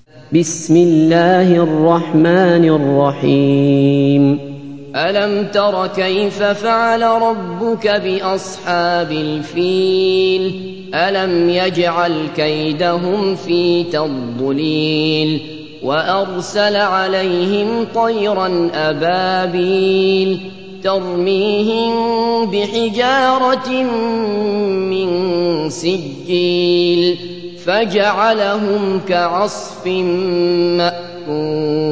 بسم الله الرحمن الرحيم ألم تر كيف فعل ربك بأصحاب الفيل ألم يجعل كيدهم في تضليل وأرسل عليهم طيرا أبابيل ترميهم بحجارة من سجيل فجعلهم كعصف مأكول